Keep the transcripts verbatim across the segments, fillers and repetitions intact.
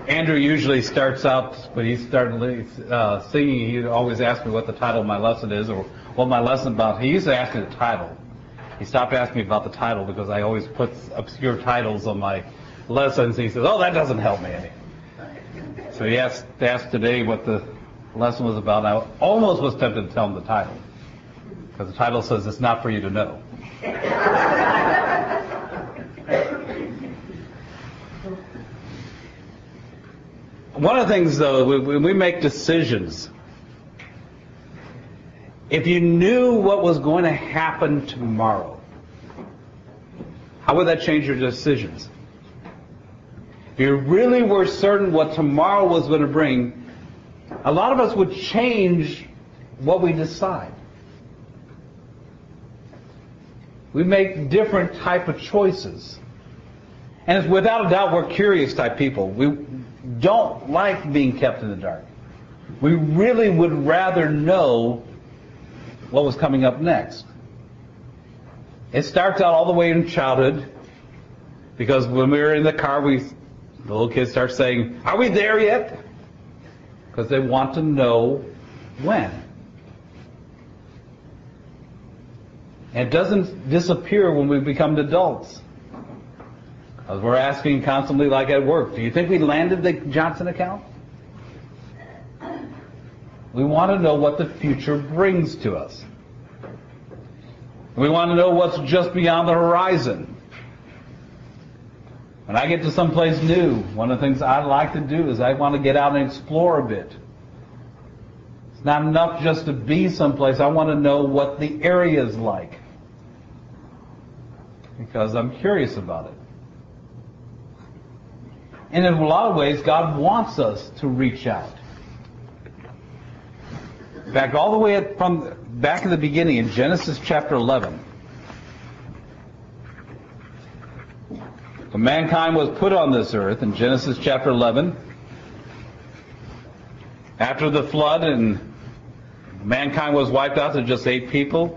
Andrew usually starts out, when he started uh, singing, he'd always ask me what the title of my lesson is or what my lesson about. He used to ask me the title. He stopped asking me about the title because I always put obscure titles on my lessons. He says, oh, that doesn't help me any. So he asked, asked today what the lesson was about. I almost was tempted to tell him the title, because the title says it's not for you to know. One of the things, though, when we make decisions, if you knew what was going to happen tomorrow, how would that change your decisions? If you really were certain what tomorrow was going to bring, a lot of us would change what we decide. We make different type of choices. And it's without a doubt we're curious type people. We don't like being kept in the dark. We really would rather know what was coming up next. It starts out all the way in childhood, because when we were in the car, we, the little kids start saying, are we there yet? Because they want to know when. And it doesn't disappear when we become adults. Because we're asking constantly, like at work, do you think we landed the Johnson account? We want to know what the future brings to us. We want to know what's just beyond the horizon. When I get to someplace new, one of the things I like to do is I want to get out and explore a bit. It's not enough just to be someplace. I want to know what the area is like, because I'm curious about it. And in a lot of ways, God wants us to reach out. In fact, all the way from back in the beginning in Genesis chapter eleven, when mankind was put on this earth, in Genesis chapter eleven, after the flood and mankind was wiped out to just eight people,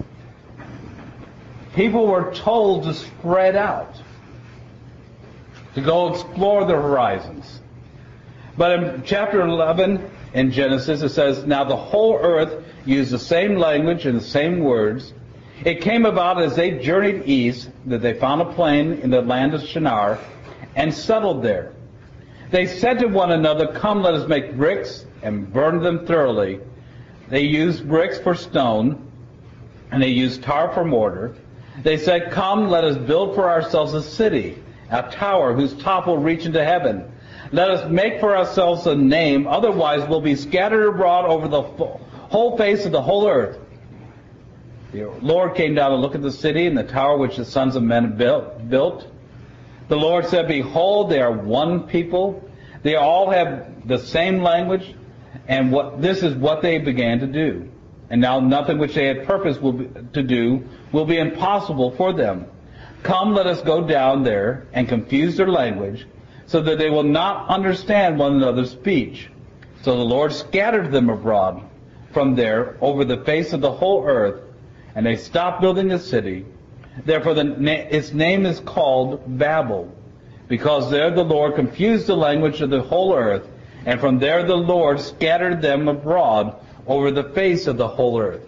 people were told to spread out, to go explore the horizons. But in chapter eleven in Genesis, it says, now the whole earth used the same language and the same words. It came about as they journeyed east that they found a plain in the land of Shinar and settled there. They said to one another, come, let us make bricks and burn them thoroughly. They used bricks for stone, and they used tar for mortar. They said, come, let us build for ourselves a city, a tower whose top will reach into heaven. Let us make for ourselves a name, otherwise we'll be scattered abroad over the whole face of the whole earth. The Lord came down to look at the city and the tower which the sons of men built. The Lord said, behold, they are one people. They all have the same language, and what this is what they began to do. And now nothing which they had purpose will be, to do will be impossible for them. Come, let us go down there and confuse their language, so that they will not understand one another's speech. So the Lord scattered them abroad from there over the face of the whole earth, and they stopped building the city. Therefore the na- its name is called Babel, because there the Lord confused the language of the whole earth, and from there the Lord scattered them abroad over the face of the whole earth.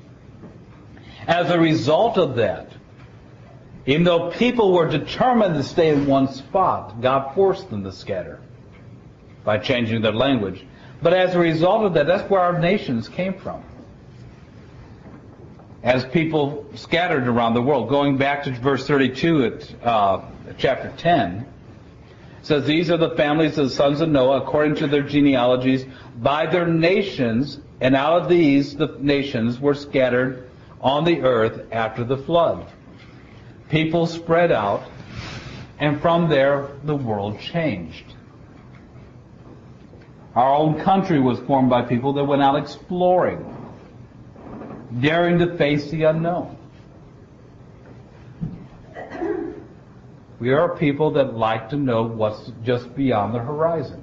As a result of that, even though people were determined to stay in one spot, God forced them to scatter by changing their language. But as a result of that, that's where our nations came from. As people scattered around the world. Going back to verse thirty-two at uh, chapter ten, it says, these are the families of the sons of Noah according to their genealogies by their nations, and out of these the nations were scattered on the earth after the flood. People spread out, and from there the world changed. Our own country was formed by people that went out exploring, daring to face the unknown. We are people that like to know what's just beyond the horizon.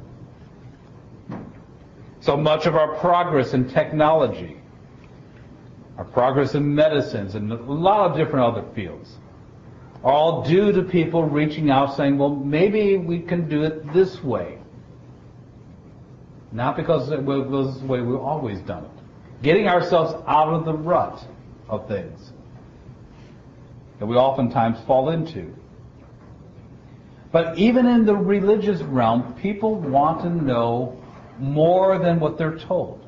So much of our progress in technology, our progress in medicines, and a lot of different other fields, are all due to people reaching out saying, well, maybe we can do it this way. Not because it was the way we've always done it. Getting ourselves out of the rut of things that we oftentimes fall into. But even in the religious realm, people want to know more than what they're told.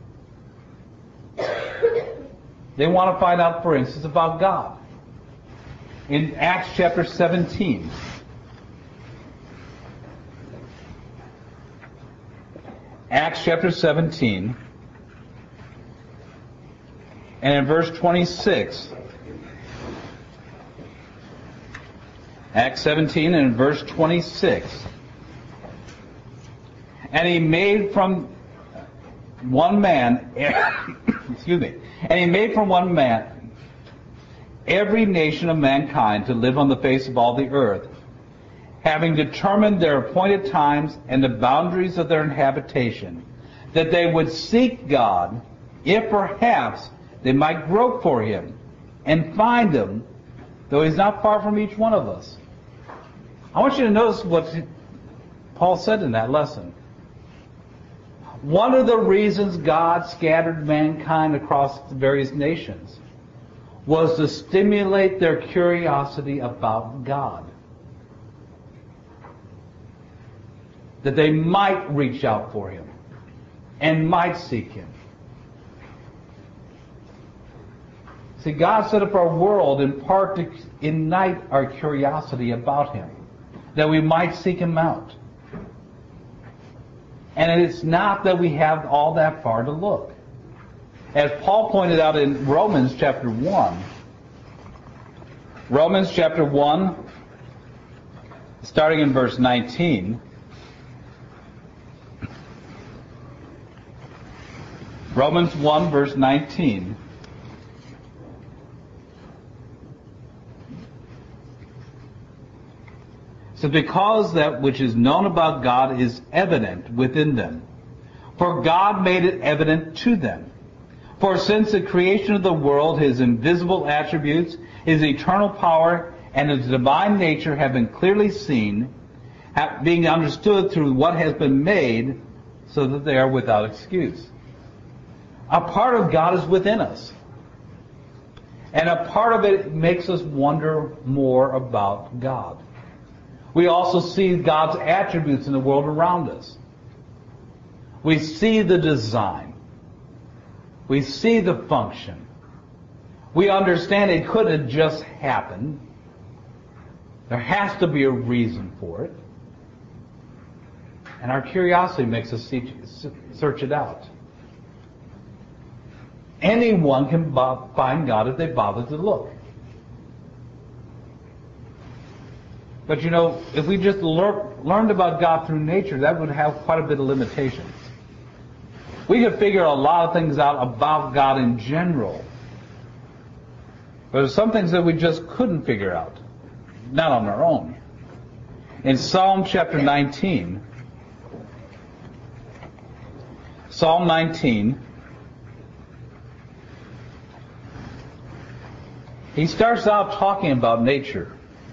They want to find out, for instance, about God. In Acts chapter seventeen, Acts chapter seventeen, and in verse twenty-six, Acts seventeen and in verse twenty-six, and he made from one man, excuse me, and he made from one man every nation of mankind to live on the face of all the earth, having determined their appointed times and the boundaries of their habitation, that they would seek God, if perhaps they might grope for him and find him, though he's not far from each one of us. I want you to notice what Paul said in that lesson. One of the reasons God scattered mankind across the various nations was to stimulate their curiosity about God. That they might reach out for him and might seek him. See, God set up our world in part to ignite our curiosity about him, that we might seek him out. And it's not that we have all that far to look. As Paul pointed out in Romans chapter one, Romans chapter one, starting in verse nineteen, Romans one, verse nineteen, so because that which is known about God is evident within them, for God made it evident to them. For since the creation of the world, his invisible attributes, his eternal power, and his divine nature have been clearly seen, being understood through what has been made, so that they are without excuse. A part of God is within us. And a part of it makes us wonder more about God. We also see God's attributes in the world around us. We see the design. We see the function. We understand it couldn't just happen. There has to be a reason for it. And our curiosity makes us see, search it out. Anyone can find God if they bother to look. But you know, if we just lear- learned about God through nature, that would have quite a bit of limitations. We could figure a lot of things out about God in general. But there's some things that we just couldn't figure out. Not on our own. In Psalm chapter nineteen, Psalm nineteen, he starts out talking about nature.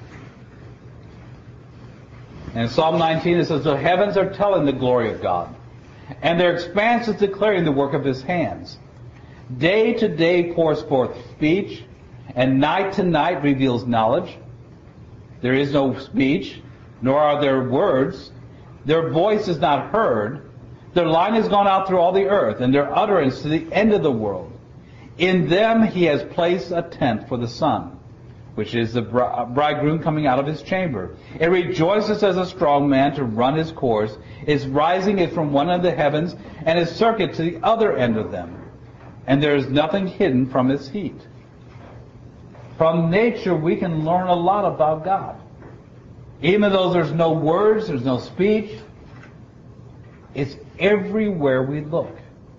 And in Psalm nineteen it says, the heavens are telling the glory of God, and their expanse is declaring the work of his hands. Day to day pours forth speech, and night to night reveals knowledge. There is no speech, nor are there words. Their voice is not heard. Their line has gone out through all the earth, and their utterance to the end of the world. In them he has placed a tent for the sun, which is the bridegroom coming out of his chamber. It rejoices as a strong man to run his course. Its rising is from one end of the heavens, and its circuit to the other end of them. And there is nothing hidden from its heat. From nature we can learn a lot about God. Even though there's no words, there's no speech, it's everywhere we look.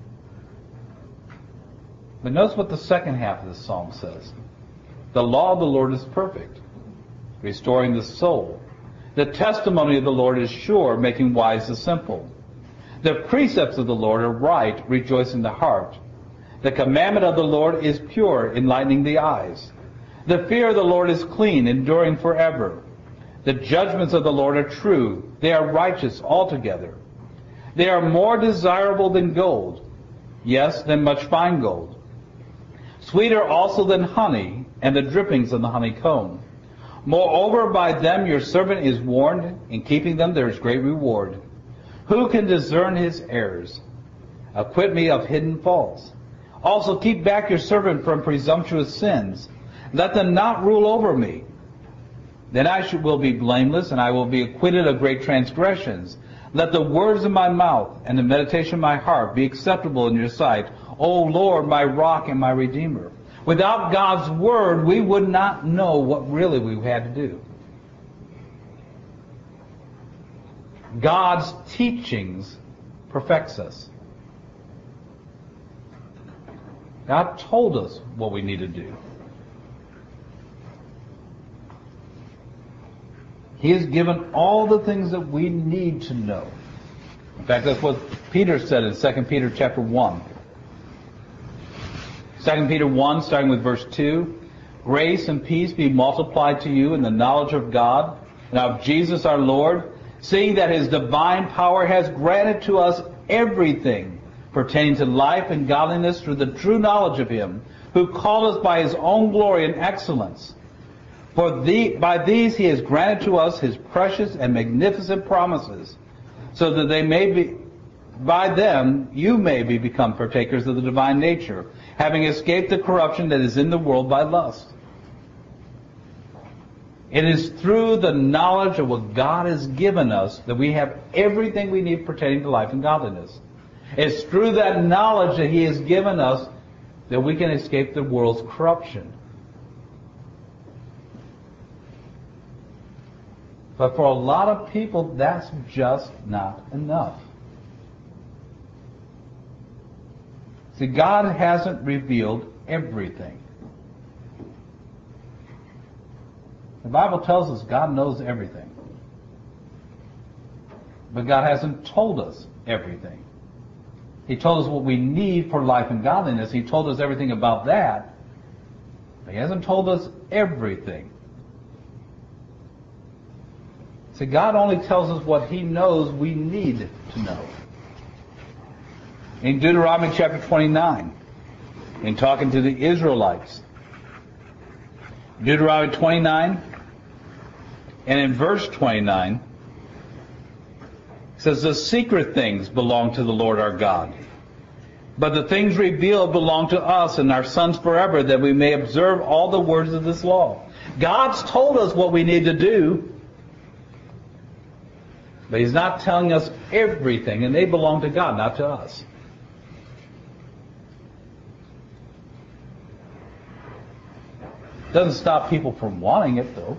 But notice what the second half of the psalm says. The law of the Lord is perfect, restoring the soul. The testimony of the Lord is sure, making wise the simple. The precepts of the Lord are right, rejoicing the heart. The commandment of the Lord is pure, enlightening the eyes. The fear of the Lord is clean, enduring forever. The judgments of the Lord are true. They are righteous altogether. They are more desirable than gold, yes, than much fine gold. Sweeter also than honey, and the drippings of the honeycomb. Moreover, by them your servant is warned. In keeping them there is great reward. Who can discern his errors? Acquit me of hidden faults. Also keep back your servant from presumptuous sins. Let them not rule over me. Then I should, will be blameless, and I will be acquitted of great transgressions. Let the words of my mouth and the meditation of my heart be acceptable in your sight, O Lord, my rock and my redeemer. Without God's word, we would not know what really we had to do. God's teachings perfects us. God told us what we need to do. He has given all the things that we need to know. In fact, that's what Peter said in Second Peter chapter one. Second Peter one, starting with verse two. Grace and peace be multiplied to you in the knowledge of God and of Jesus our Lord, seeing that his divine power has granted to us everything pertaining to life and godliness through the true knowledge of him who called us by his own glory and excellence. For the, by these he has granted to us his precious and magnificent promises, so that they may be, by them you may be become partakers of the divine nature, having escaped the corruption that is in the world by lust. It is through the knowledge of what God has given us that we have everything we need pertaining to life and godliness. It's through that knowledge that he has given us that we can escape the world's corruption. But for a lot of people, that's just not enough. See, God hasn't revealed everything. The Bible tells us God knows everything. But God hasn't told us everything. He told us what we need for life and godliness. He told us everything about that. But he hasn't told us everything. See, God only tells us what he knows we need to know. In Deuteronomy chapter twenty-nine, in talking to the Israelites, Deuteronomy twenty-nine, and in verse twenty-nine, it says, the secret things belong to the Lord our God, but the things revealed belong to us and our sons forever, that we may observe all the words of this law. God's told us what we need to do, but he's not telling us everything, and they belong to God, not to us. Doesn't stop people from wanting it, though.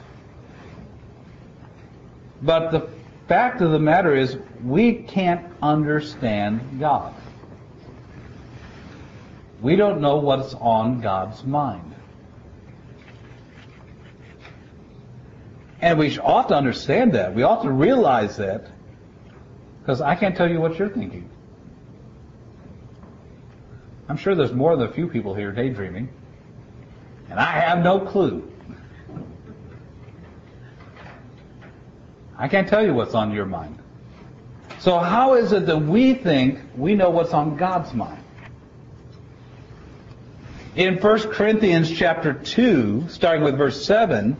But the fact of the matter is, we can't understand God. We don't know what's on God's mind. And we ought to understand that. We ought to realize that. Because I can't tell you what you're thinking. I'm sure there's more than a few people here daydreaming. And I have no clue. I can't tell you what's on your mind. So how is it that we think we know what's on God's mind? In First Corinthians chapter two, starting with verse seven,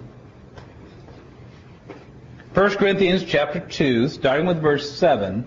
First Corinthians chapter two, starting with verse seven,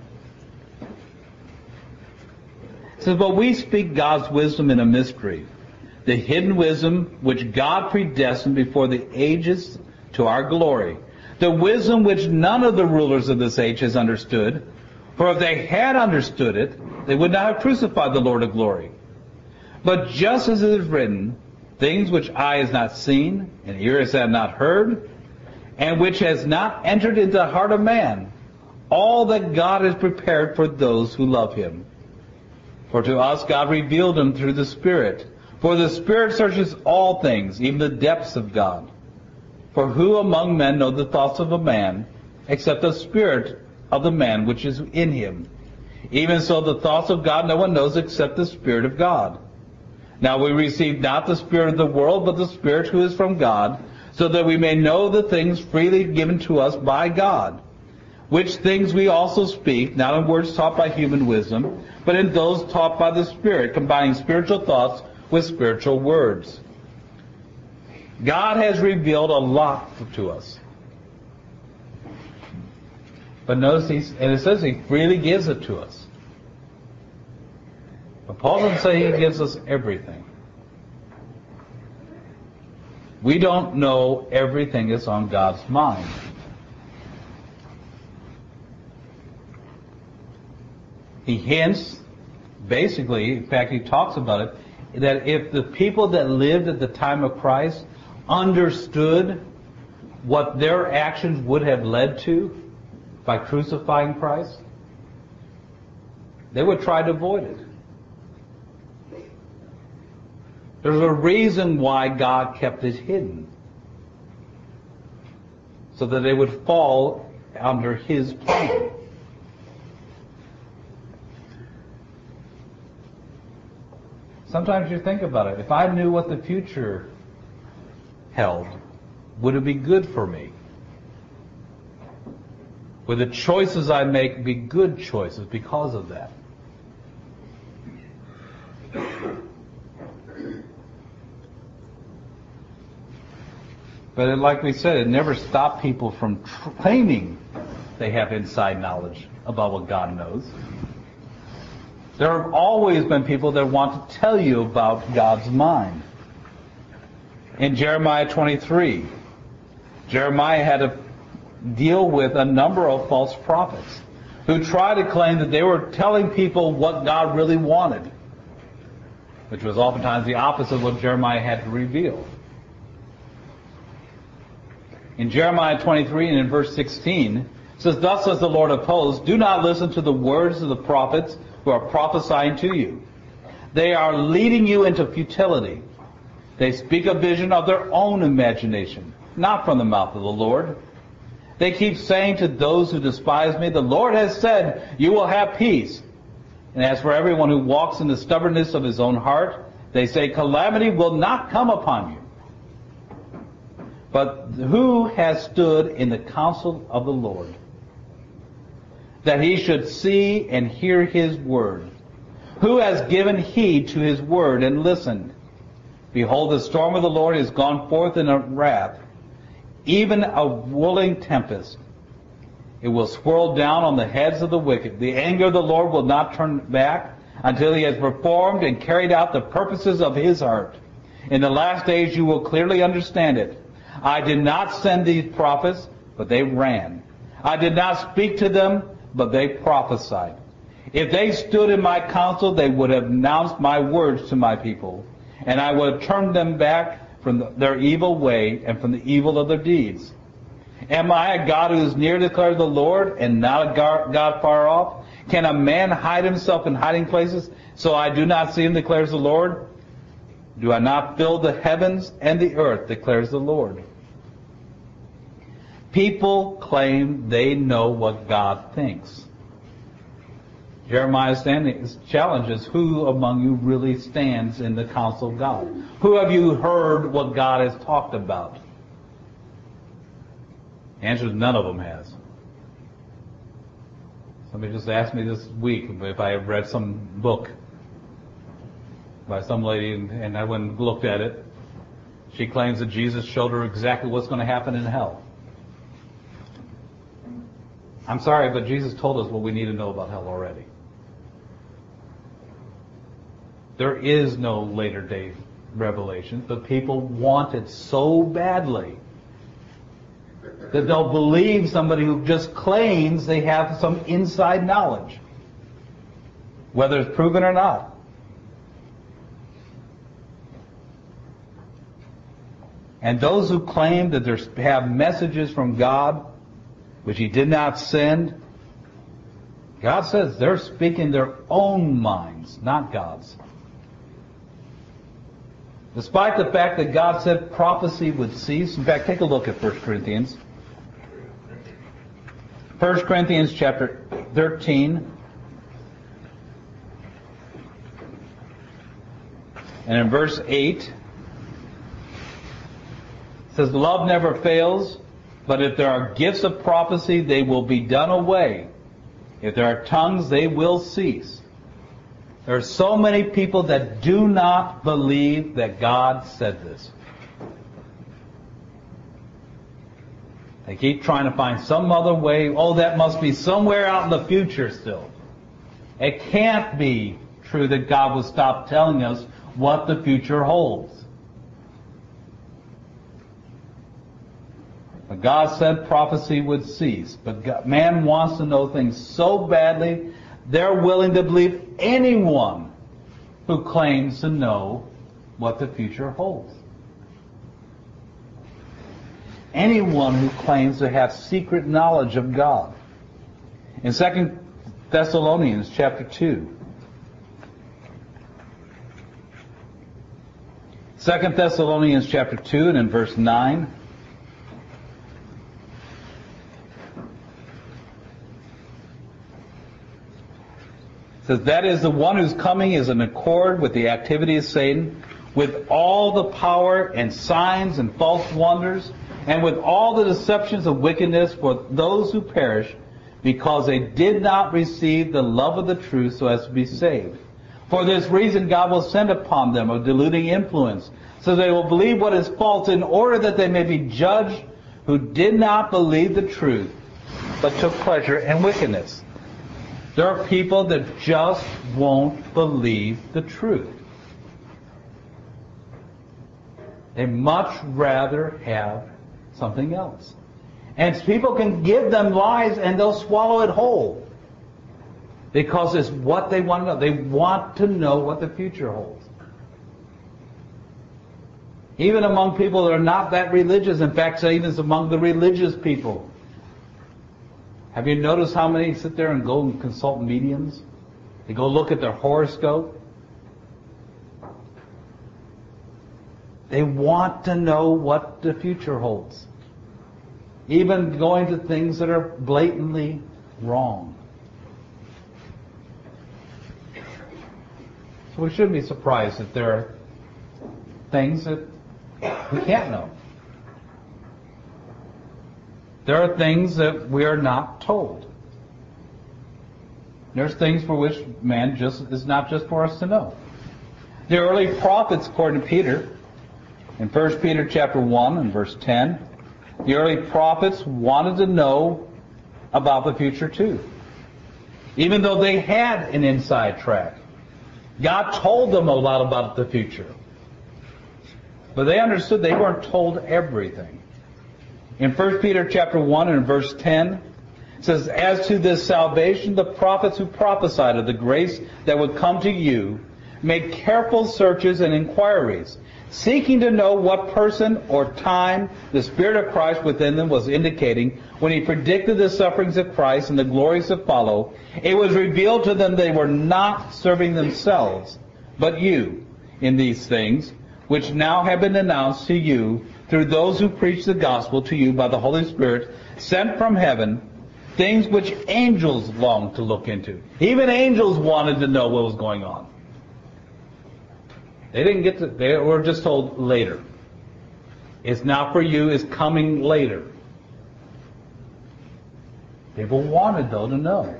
it says, but we speak God's wisdom in a mystery, the hidden wisdom which God predestined before the ages to our glory, the wisdom which none of the rulers of this age has understood, for if they had understood it, they would not have crucified the Lord of glory. But just as it is written, things which eye has not seen, and ears have not heard, and which has not entered into the heart of man, all that God has prepared for those who love him. For to us God revealed him through the Spirit. For the Spirit searches all things, even the depths of God. For who among men know the thoughts of a man, except the spirit of the man which is in him? Even so the thoughts of God no one knows except the Spirit of God. Now we receive not the spirit of the world, but the Spirit who is from God, so that we may know the things freely given to us by God. which things we also speak, not in words taught by human wisdom, but in those taught by the Spirit, combining spiritual thoughts with spiritual words. God has revealed a lot to us. But notice, he's, and it says he freely gives it to us. But Paul doesn't say he gives us everything. We don't know everything that's on God's mind. He hints, basically, in fact he talks about it, that if the people that lived at the time of Christ understood what their actions would have led to by crucifying Christ, they would try to avoid it. There's a reason why God kept it hidden, so that they would fall under His plan. Sometimes you think about it. If I knew what the future held, would it be good for me? Would the choices I make be good choices because of that? But like we said, it never stopped people from claiming they have inside knowledge about what God knows. There have always been people that want to tell you about God's mind. In Jeremiah twenty-three, Jeremiah had to deal with a number of false prophets who tried to claim that they were telling people what God really wanted, which was oftentimes the opposite of what Jeremiah had to reveal. In Jeremiah twenty-three and in verse sixteen, it says, "Thus says the Lord of hosts, do not listen to the words of the prophets who are prophesying to you. They are leading you into futility. They speak a vision of their own imagination, not from the mouth of the Lord. They keep saying to those who despise me, the Lord has said, you will have peace. And as for everyone who walks in the stubbornness of his own heart, they say, calamity will not come upon you. But who has stood in the counsel of the Lord, that he should see and hear his word? Who has given heed to his word and listened? Behold, the storm of the Lord is gone forth in a wrath, even a whirling tempest. It will swirl down on the heads of the wicked. The anger of the Lord will not turn back until he has performed and carried out the purposes of his heart. In the last days you will clearly understand it. I did not send these prophets, but they ran. I did not speak to them, but they prophesied. If they stood in my counsel, they would have announced my words to my people, and I would have turned them back from the, their evil way and from the evil of their deeds. Am I a God who is near, declares the Lord, and not a God far off? Can a man hide himself in hiding places so I do not see him, declares the Lord? Do I not fill the heavens and the earth, declares the Lord? People claim they know what God thinks. Jeremiah's challenge is, who among you really stands in the counsel of God? Who have you heard what God has talked about? The answer is none of them has. Somebody just asked me this week if I have read some book by some lady, and I went and looked at it. She claims that Jesus showed her exactly what's going to happen in hell. I'm sorry, but Jesus told us what we need to know about hell already. There is no later day revelation, but people want it so badly that they'll believe somebody who just claims they have some inside knowledge, whether it's proven or not. And those who claim that they have messages from God which he did not send, God says they're speaking their own minds, not God's. Despite the fact that God said prophecy would cease. In fact, take a look at First Corinthians. First Corinthians chapter thirteen. And in verse eight, it says, love never fails, But if there are gifts of prophecy, they will be done away. If there are tongues, they will cease. There are so many people that do not believe that God said this. They keep trying to find some other way. Oh, that must be somewhere out in the future still. It can't be true that God will stop telling us what the future holds. But God said prophecy would cease. But God, man wants to know things so badly, they're willing to believe anyone who claims to know what the future holds. Anyone who claims to have secret knowledge of God. In Second Thessalonians chapter two, Second Thessalonians chapter two and in verse nine, it says, that is, the one whose coming is in accord with the activity of Satan, with all the power and signs and false wonders, and with all the deceptions of wickedness for those who perish, because they did not receive the love of the truth so as to be saved. For this reason God will send upon them a deluding influence, so they will believe what is false, in order that they may be judged who did not believe the truth, but took pleasure in wickedness. There are people that just won't believe the truth. They much rather have something else. And people can give them lies and they'll swallow it whole. Because it's what they want to know. They want to know what the future holds. Even among people that are not that religious. In fact, even among the religious people. Have you noticed how many sit there and go and consult mediums? They go look at their horoscope. They want to know what the future holds. Even going to things that are blatantly wrong. So we shouldn't be surprised that there are things that we can't know. There are things that we are not told. There's things for which man just is not just for us to know. The early prophets, according to Peter, in First Peter chapter one and verse ten, the early prophets wanted to know about the future too. Even though they had an inside track. God told them a lot about the future. But they understood they weren't told everything. In First Peter chapter one and verse ten, it says, as to this salvation, the prophets who prophesied of the grace that would come to you made careful searches and inquiries, seeking to know what person or time the Spirit of Christ within them was indicating when he predicted the sufferings of Christ and the glories that follow. It was revealed to them they were not serving themselves, but you in these things, which now have been announced to you through those who preach the gospel to you by the Holy Spirit, sent from heaven, things which angels longed to look into. Even angels wanted to know what was going on. They didn't get to, they were just told later. It's not for you, it's coming later. People wanted, though, to know.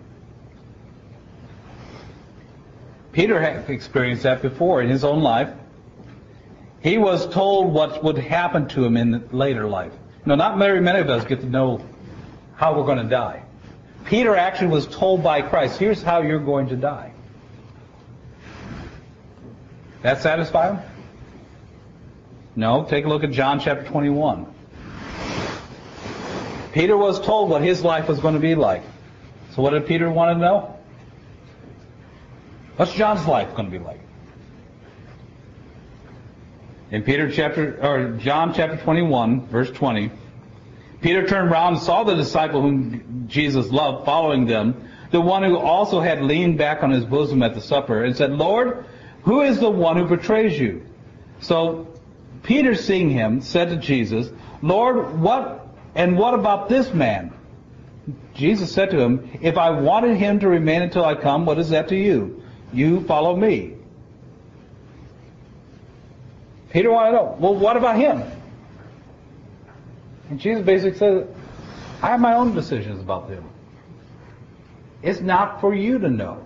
Peter had experienced that before in his own life. He was told what would happen to him in the later life. No, not very many of us get to know how we're going to die. Peter actually was told by Christ, here's how you're going to die. That satisfy him? No. Take a look at John chapter twenty-one. Peter was told what his life was going to be like. So what did Peter want to know? What's John's life going to be like? In Peter chapter or John chapter twenty-one, verse twenty, Peter turned around and saw the disciple whom Jesus loved following them, the one who also had leaned back on his bosom at the supper, and said, Lord, who is the one who betrays you? So Peter, seeing him, said to Jesus, Lord, what and what about this man? Jesus said to him, if I wanted him to remain until I come, what is that to you? You follow me. Peter wanted to know, well, what about him? And Jesus basically says, I have my own decisions about them. It's not for you to know.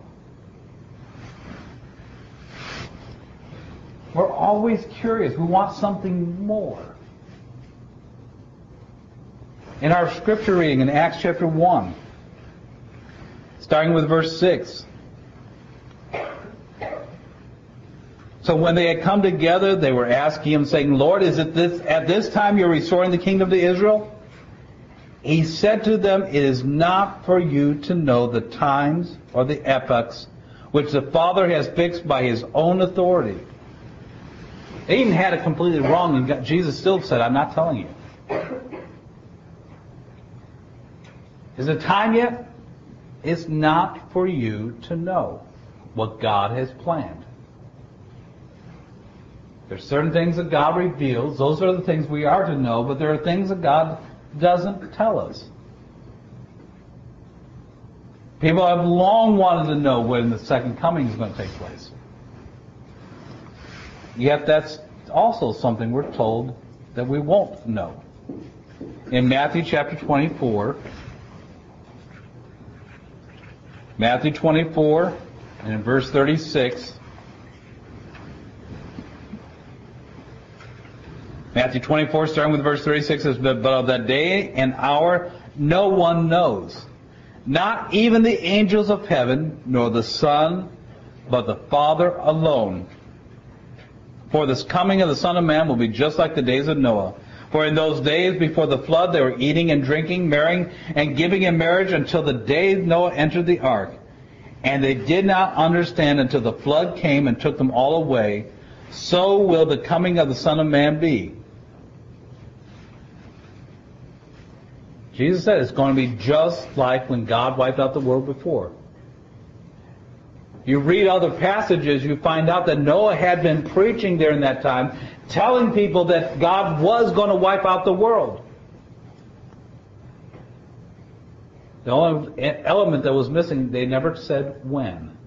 We're always curious. We want something more. In our scripture reading in Acts chapter one, starting with verse six. So when they had come together, they were asking him, saying, Lord, is it this at this time you're restoring the kingdom to Israel? He said to them, it is not for you to know the times or the epochs which the Father has fixed by his own authority. They even had it completely wrong, and God, Jesus still said, I'm not telling you. Is it time yet? It's not for you to know what God has planned. There's certain things that God reveals. Those are the things we are to know, but there are things that God doesn't tell us. People have long wanted to know when the second coming is going to take place. Yet that's also something we're told that we won't know. In Matthew chapter twenty-four, Matthew twenty-four, and in verse thirty-six, Matthew twenty-four, starting with verse thirty-six, says, But of that day and hour no one knows, not even the angels of heaven, nor the Son, but the Father alone. For this coming of the Son of Man will be just like the days of Noah. For in those days before the flood they were eating and drinking, marrying and giving in marriage until the day Noah entered the ark. And they did not understand until the flood came and took them all away. So will the coming of the Son of Man be. Jesus said it's going to be just like when God wiped out the world before. You read other passages, you find out that Noah had been preaching during that time, telling people that God was going to wipe out the world. The only element that was missing, they never said when.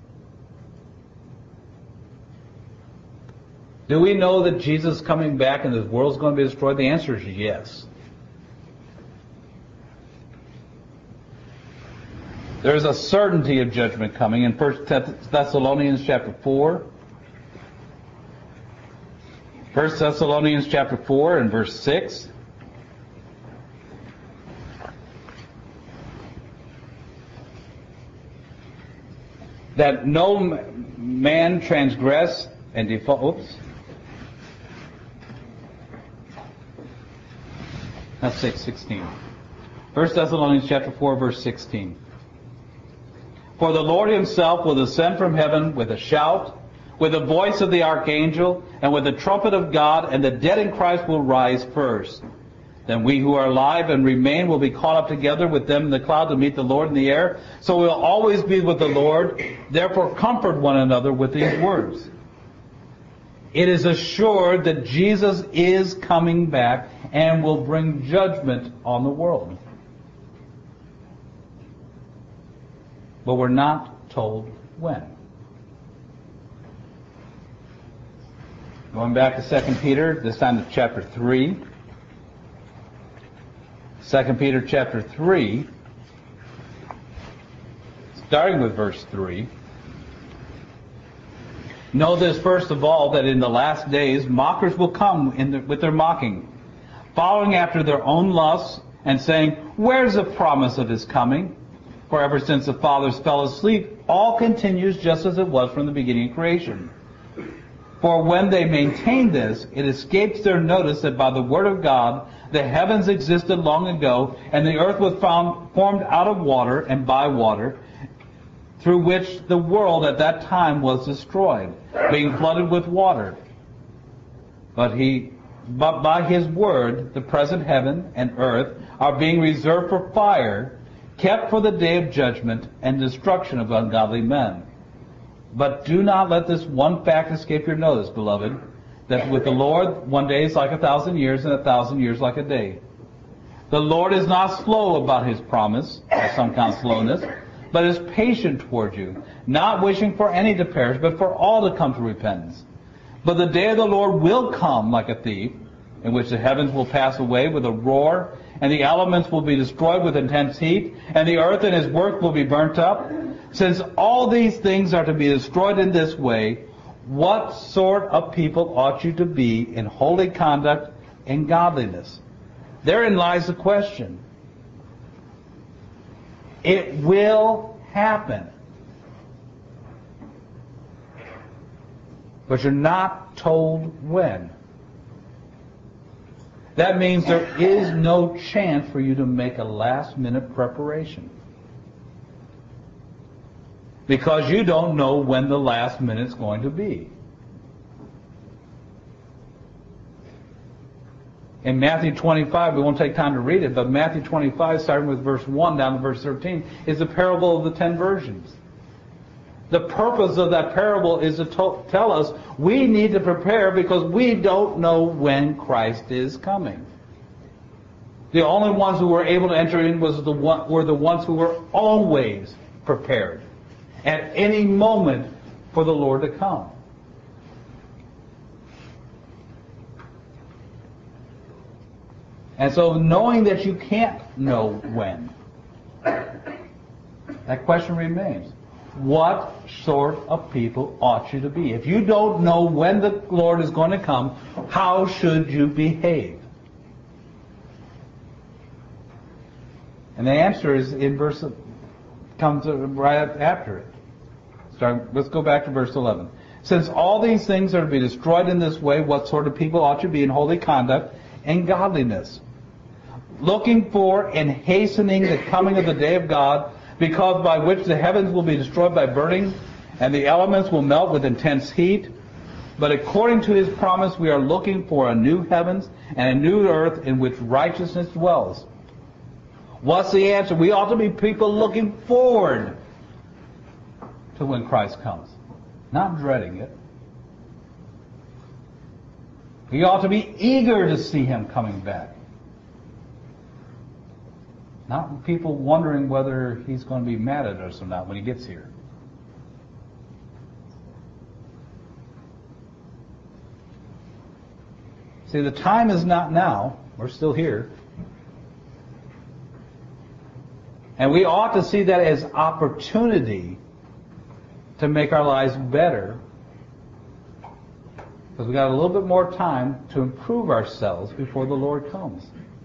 Do we know that Jesus is coming back and this world is going to be destroyed? The answer is yes. There is a certainty of judgment coming in First Thessalonians chapter four. First Thessalonians chapter four and verse six. That no man transgress and default. Oops. That's six sixteen. First Thessalonians chapter four, verse sixteen. For the Lord himself will descend from heaven with a shout, with the voice of the archangel, and with the trumpet of God, and the dead in Christ will rise first. Then we who are alive and remain will be caught up together with them in the cloud to meet the Lord in the air. So we will always be with the Lord. Therefore comfort one another with these words. It is assured that Jesus is coming back and will bring judgment on the world. But we're not told when. Going back to Second Peter, this time to chapter three. Second Peter chapter three, starting with verse three. Know this first of all, that in the last days mockers will come in the, with their mocking, following after their own lusts, and saying, Where's the promise of his coming? For ever since the fathers fell asleep, all continues just as it was from the beginning of creation. For when they maintain this, it escapes their notice that by the word of God the heavens existed long ago, and the earth was found, formed out of water and by water, through which the world at that time was destroyed, being flooded with water. But he, but by his word, the present heaven and earth are being reserved for fire, kept for the day of judgment and destruction of ungodly men. But do not let this one fact escape your notice, beloved, that with the Lord one day is like a thousand years, and a thousand years like a day. The Lord is not slow about his promise, as some count slowness, but is patient toward you, not wishing for any to perish, but for all to come to repentance. But the day of the Lord will come like a thief, in which the heavens will pass away with a roar, and the elements will be destroyed with intense heat, and the earth and its work will be burnt up. Since all these things are to be destroyed in this way, what sort of people ought you to be in holy conduct and godliness? Therein lies the question. It will happen. But you're not told when. That means there is no chance for you to make a last-minute preparation. Because you don't know when the last minute's going to be. In Matthew twenty-five, we won't take time to read it, but Matthew twenty-five, starting with verse one down to verse thirteen, is the parable of the ten virgins. The purpose of that parable is to to- tell us we need to prepare because we don't know when Christ is coming. The only ones who were able to enter in was the one, were the ones who were always prepared at any moment for the Lord to come. And so knowing that you can't know when, that question remains. What sort of people ought you to be? If you don't know when the Lord is going to come, how should you behave? And the answer is in verse, comes right after it. Start, let's go back to verse eleven. Since all these things are to be destroyed in this way, what sort of people ought you to be in holy conduct and godliness? Looking for and hastening the coming of the day of God, because by which the heavens will be destroyed by burning, and the elements will melt with intense heat. But according to His promise, we are looking for a new heavens and a new earth in which righteousness dwells. What's the answer? We ought to be people looking forward to when Christ comes, not dreading it. We ought to be eager to see Him coming back. Not people wondering whether He's going to be mad at us or not when He gets here. See, the time is not now. We're still here. And we ought to see that as opportunity to make our lives better. Because we've got a little bit more time to improve ourselves before the Lord comes.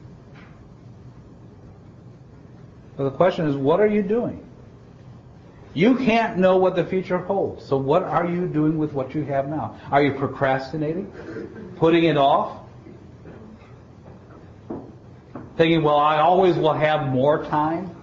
So the question is, what are you doing? You can't know what the future holds. So what are you doing with what you have now? Are you procrastinating? Putting it off? Thinking, well, I always will have more time?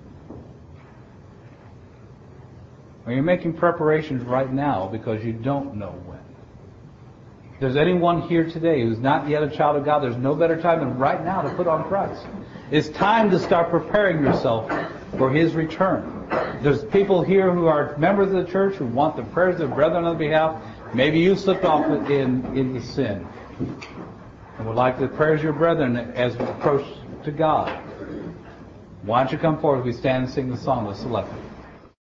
Or are you making preparations right now because you don't know when? If there's anyone here today who's not yet a child of God, there's no better time than right now to put on Christ. It's time to start preparing yourself for His return. There's people here who are members of the church who want the prayers of brethren on their behalf. Maybe you slipped off in, into sin and would like the prayers of your brethren as we approach to God. Why don't you come forward as we stand and sing the song, the Selected.